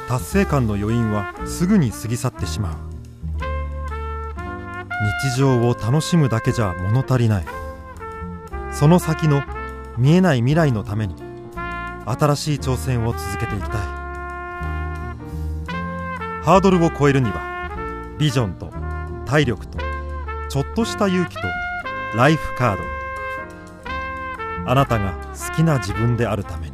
達成感の余韻はすぐに過ぎ去ってしまう。日常を楽しむだけじゃ物足りない。その先の見えない未来のために新しい挑戦を続けていきたい。ハードルを超えるにはビジョンと体力とちょっとした勇気とライフカード。あなたが好きな自分であるために。